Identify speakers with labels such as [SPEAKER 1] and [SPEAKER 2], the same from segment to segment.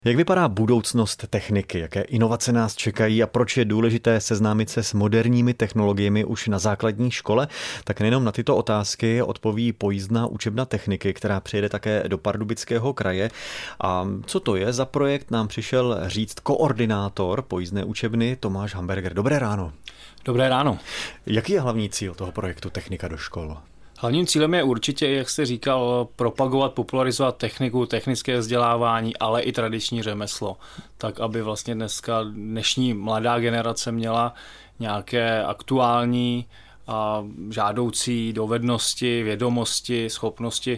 [SPEAKER 1] Jak vypadá budoucnost techniky? Jaké inovace nás čekají a proč je důležité seznámit se s moderními technologiemi už na základní škole? Tak nejenom na tyto otázky odpoví pojízdná učebna techniky, která přijede také do Pardubického kraje. A co to je za projekt, nám přišel říct koordinátor pojízdné učebny Tomáš Hamberger. Dobré ráno.
[SPEAKER 2] Dobré ráno.
[SPEAKER 1] Jaký je hlavní cíl toho projektu Technika do škol?
[SPEAKER 2] Hlavním cílem je určitě, jak jste říkal, propagovat, popularizovat techniku, technické vzdělávání, ale i tradiční řemeslo. Tak, aby vlastně dnešní mladá generace měla nějaké aktuální a žádoucí dovednosti, vědomosti, schopnosti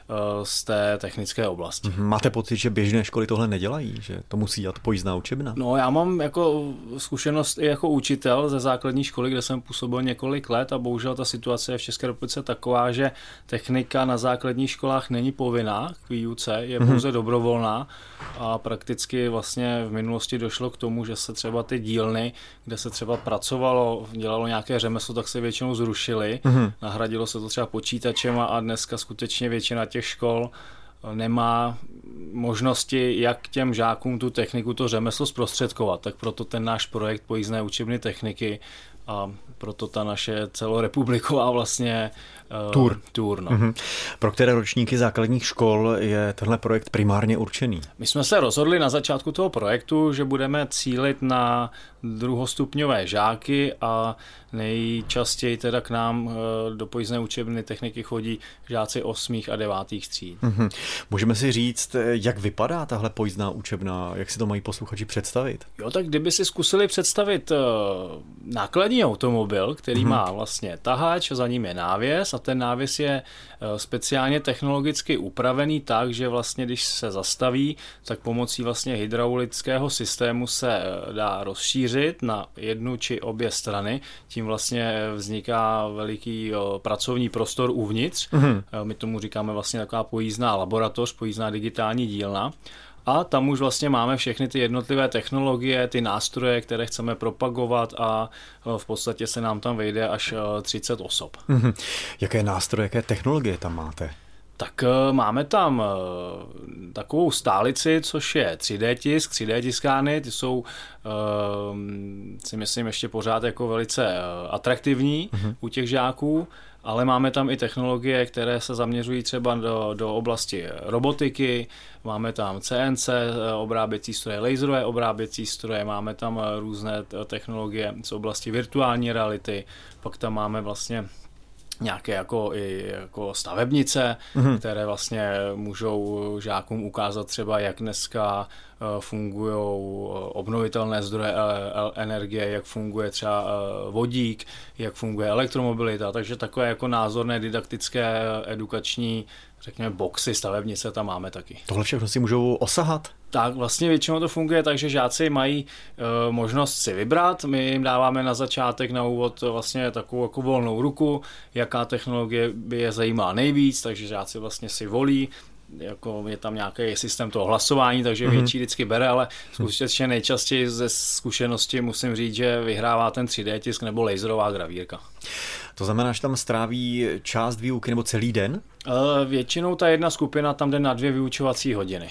[SPEAKER 2] z té technické oblasti.
[SPEAKER 1] Máte pocit, že běžné školy tohle nedělají, že to musí dělat pojízdná učebna?
[SPEAKER 2] No, já mám jako zkušenost i jako učitel ze základní školy, kde jsem působil několik let a bohužel ta situace je v České republice taková, že technika na základních školách není povinná k výuce, je pouze dobrovolná a prakticky vlastně v minulosti došlo k tomu, že se třeba ty dílny, kde se třeba pracovalo, dělalo nějaké řemeslo, tak se většinou zrušily. Nahradilo se to třeba počítačem a dneska skutečně většina těch škol nemá možnosti, jak těm žákům tu techniku, to řemeslo zprostředkovat. Tak proto ten náš projekt pojízdné učebny techniky a proto ta naše celorepubliková vlastně tour. No.
[SPEAKER 1] Pro které ročníky základních škol je tenhle projekt primárně určený?
[SPEAKER 2] My jsme se rozhodli na začátku toho projektu, že budeme cílit na druhostupňové žáky a nejčastěji teda k nám do pojízdné učebny techniky chodí žáci 8. a 9. tříd.
[SPEAKER 1] Můžeme si říct, jak vypadá tahle pojízdná učebna, jak si to mají posluchači představit?
[SPEAKER 2] Jo, tak kdyby si zkusili představit nákladní automobil, který má vlastně tahač, za ním je návěs a ten návěs je speciálně technologicky upravený tak, že vlastně když se zastaví, tak pomocí vlastně hydraulického systému se dá rozšířit na jednu či obě strany, tím vlastně vzniká veliký pracovní prostor uvnitř. My tomu říkáme vlastně taková pojízdná laboratoř, pojízdná digitální dílna. A tam už vlastně máme všechny ty jednotlivé technologie, ty nástroje, které chceme propagovat a v podstatě se nám tam vejde až 30 osob.
[SPEAKER 1] Jaké nástroje, jaké technologie tam máte?
[SPEAKER 2] Tak máme tam takovou stálici, což je 3D tisk, 3D tiskárny, ty jsou si myslím ještě pořád jako velice atraktivní u těch žáků, ale máme tam i technologie, které se zaměřují třeba do oblasti robotiky, máme tam CNC obráběcí stroje, laserové obráběcí stroje, máme tam různé technologie z oblasti virtuální reality, pak tam máme vlastně nějaké jako stavebnice, které vlastně můžou žákům ukázat třeba, jak dneska fungují obnovitelné zdroje energie, jak funguje třeba vodík, jak funguje elektromobilita, takže takové jako názorné, didaktické, edukační, řekněme, boxy, stavebnice tam máme taky.
[SPEAKER 1] Tohle všechno si můžou osahat? Tak
[SPEAKER 2] vlastně většinou to funguje tak, že žáci mají možnost si vybrat, my jim dáváme na začátek, na úvod vlastně takovou jako volnou ruku, jaká technologie by je zajímala nejvíc, takže žáci vlastně si volí, jako je tam nějaký systém toho hlasování, takže větší vždycky bere, ale skutečně nejčastěji ze zkušenosti musím říct, že vyhrává ten 3D tisk nebo laserová gravírka.
[SPEAKER 1] To znamená, že tam stráví část výuky nebo celý den?
[SPEAKER 2] Většinou ta jedna skupina tam jde na 2 vyučovací hodiny.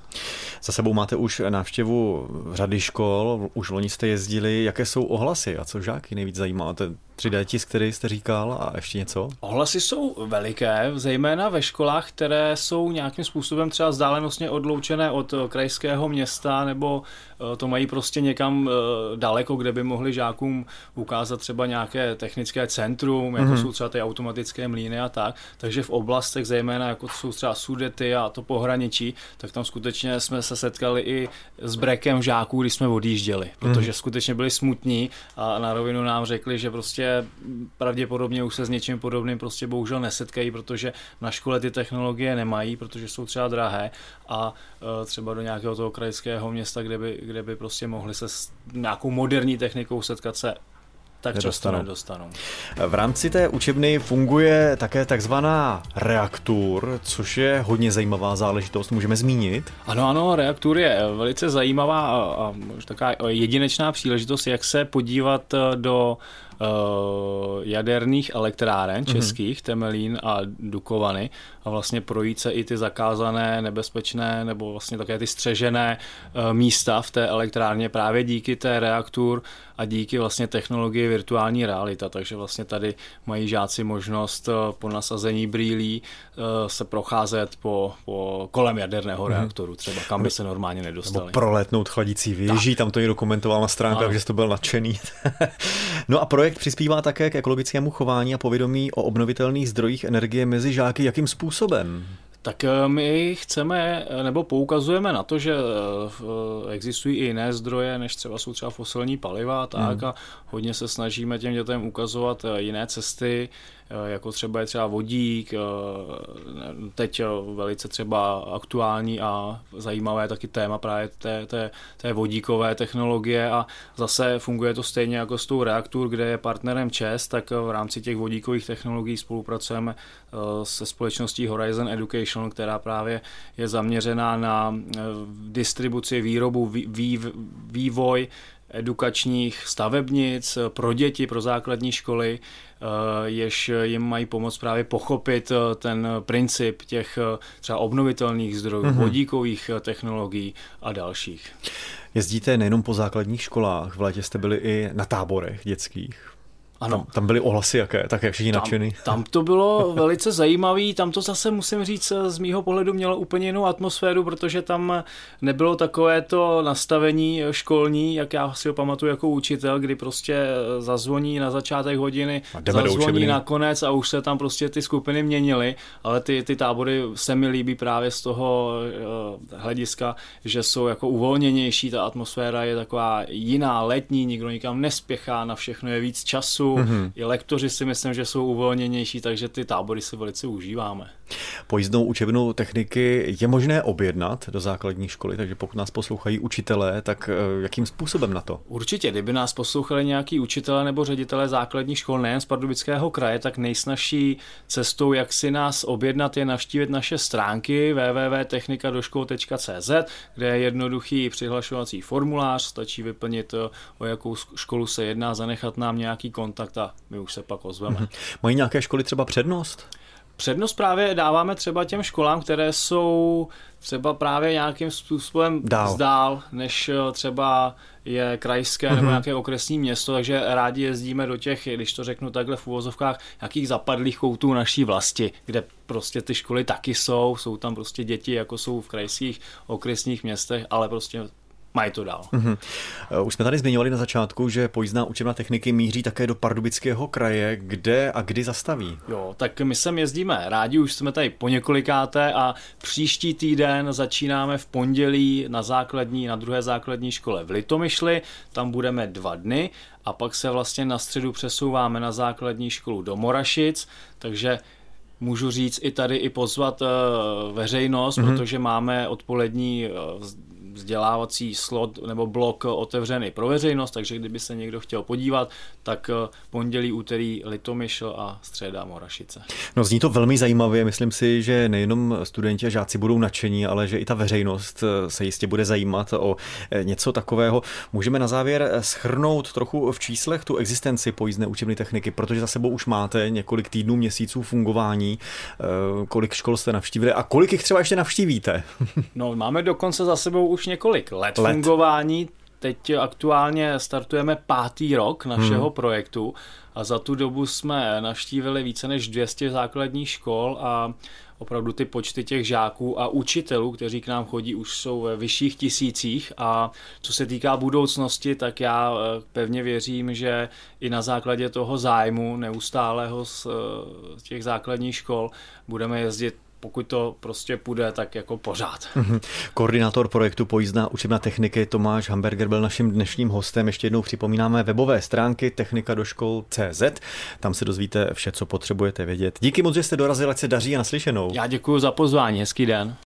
[SPEAKER 1] Za sebou máte už návštěvu řady škol, už loni jste jezdili. Jaké jsou ohlasy a co žáky nejvíc zajímá? Ten 3D tisk, který jste říkal, a ještě něco?
[SPEAKER 2] Ohlasy jsou veliké, zejména ve školách, které jsou nějakým způsobem třeba vzdálenostně odloučené od krajského města, nebo to mají prostě někam daleko, kde by mohli žákům ukázat třeba nějaké technické centrum, jako jsou třeba ty automatické mlýny a tak. Takže v oblastech, zejména jako jsou třeba Sudety a to pohraničí, tak tam skutečně jsme se setkali i s brekem žáků, když jsme odjížděli, protože skutečně byli smutní a na rovinu nám řekli, že prostě pravděpodobně už se s něčím podobným prostě bohužel nesetkají, protože na škole ty technologie nemají, protože jsou třeba drahé a třeba do nějakého toho krajského města, kde by prostě mohli se s nějakou moderní technikou setkat, se tak často nedostanou.
[SPEAKER 1] V rámci té učebny funguje také takzvaná Reaktur, což je hodně zajímavá záležitost, můžeme zmínit?
[SPEAKER 2] Ano, Reaktur je velice zajímavá a taková jedinečná příležitost, jak se podívat do jaderných elektráren českých, Temelín a Dukovany, a vlastně projít se i ty zakázané, nebezpečné nebo vlastně také ty střežené místa v té elektrárně právě díky té reaktor a díky vlastně technologii virtuální realita. Takže vlastně tady mají žáci možnost po nasazení brýlí se procházet kolem jaderného reaktoru třeba, kam by se normálně nedostali.
[SPEAKER 1] Nebo prolétnout chladící věží, tam to někdo komentoval na stránkách, že jsi to byl nadšený. No a projekt přispívá také k ekologickému chování a povědomí o obnovitelných zdrojích energie mezi žáky. Jakým způsobem?
[SPEAKER 2] Tak my chceme, nebo poukazujeme na to, že existují i jiné zdroje, než jsou třeba fosilní paliva, tak a hodně se snažíme těm dětem ukazovat jiné cesty, jako třeba je třeba vodík, teď velice třeba aktuální a zajímavé taky téma právě té vodíkové technologie, a zase funguje to stejně jako s tou reaktor, kde je partnerem ČEZ, tak v rámci těch vodíkových technologií spolupracujeme se společností Horizon Education, která právě je zaměřená na distribuci, výrobu, vývoj edukačních stavebnic pro děti, pro základní školy, jež jim mají pomoct právě pochopit ten princip těch třeba obnovitelných zdrojů, vodíkových technologií a dalších.
[SPEAKER 1] Jezdíte nejenom po základních školách, v létě jste byli i na táborech dětských.
[SPEAKER 2] Ano.
[SPEAKER 1] Tam byly ohlasy jaké? Tak jak všichni nadšený?
[SPEAKER 2] Tam to bylo velice zajímavé, tam to zase musím říct z mýho pohledu mělo úplně jinou atmosféru, protože tam nebylo takové to nastavení školní, jak já si ho pamatuju jako učitel, kdy prostě zazvoní na začátek hodiny, zazvoní na konec a už se tam prostě ty skupiny měnily, ale ty tábory se mi líbí právě z toho hlediska, že jsou jako uvolněnější, ta atmosféra je taková jiná, letní, nikdo nikam nespěchá, na všechno je víc času. I lektoři si myslím, že jsou uvolněnější, takže ty tábory si velice užíváme.
[SPEAKER 1] Pojízdnou učebnu techniky je možné objednat do základní školy, takže pokud nás poslouchají učitelé, tak jakým způsobem na to?
[SPEAKER 2] Určitě, kdyby nás poslouchali nějaký učitelé nebo ředitelé základních škol nejen z Pardubického kraje, tak nejsnažší cestou, jak si nás objednat, je navštívit naše stránky www.technikadoškol.cz, kde je jednoduchý přihlašovací formulář, stačí vyplnit, o jakou školu se jedná, zanechat nám nějaký kontakt a my už se pak ozveme.
[SPEAKER 1] Mají nějaké školy třeba přednost?
[SPEAKER 2] Přednost právě dáváme třeba těm školám, které jsou třeba právě nějakým způsobem dál, než třeba je krajské nebo nějaké okresní město, takže rádi jezdíme do těch, když to řeknu takhle v uvozovkách, nějakých zapadlých koutů naší vlasti, kde prostě ty školy taky jsou tam prostě děti, jako jsou v krajských okresních městech, ale prostě mají to dál.
[SPEAKER 1] Už jsme tady zmiňovali na začátku, že pojízdná učebna techniky míří také do Pardubického kraje. Kde a kdy zastaví?
[SPEAKER 2] Jo, tak my sem jezdíme rádi, už jsme tady poněkolikáté a příští týden začínáme v pondělí na druhé základní škole v Litomyšli, tam budeme 2 dny a pak se vlastně na středu přesouváme na základní školu do Morašic, takže můžu říct i tady i pozvat veřejnost, protože máme odpolední vzdělávací slot nebo blok otevřený pro veřejnost, takže kdyby se někdo chtěl podívat, tak pondělí, úterý Litomyšl a středa Morašice.
[SPEAKER 1] No, zní to velmi zajímavě, myslím si, že nejenom studenti a žáci budou nadšení, ale že i ta veřejnost se jistě bude zajímat o něco takového. Můžeme na závěr shrnout trochu v číslech tu existenci pojízdné učebny techniky, protože za sebou už máte několik týdnů, měsíců fungování, kolik škol jste navštívili a kolik jich třeba ještě navštívíte?
[SPEAKER 2] No, máme dokonce za sebou už několik let fungování. Teď aktuálně startujeme 5. rok našeho projektu a za tu dobu jsme navštívili více než 200 základních škol a opravdu ty počty těch žáků a učitelů, kteří k nám chodí, už jsou ve vyšších tisících a co se týká budoucnosti, tak já pevně věřím, že i na základě toho zájmu neustálého z těch základních škol budeme jezdit, pokud to prostě půjde, tak jako pořád.
[SPEAKER 1] Koordinátor projektu Pojízdná učebna techniky Tomáš Hamberger byl naším dnešním hostem. Ještě jednou připomínáme webové stránky technikadoškol.cz. Tam se dozvíte vše, co potřebujete vědět. Díky moc, že jste dorazili, ať se daří a naslyšenou.
[SPEAKER 2] Já děkuji za pozvání, hezký den.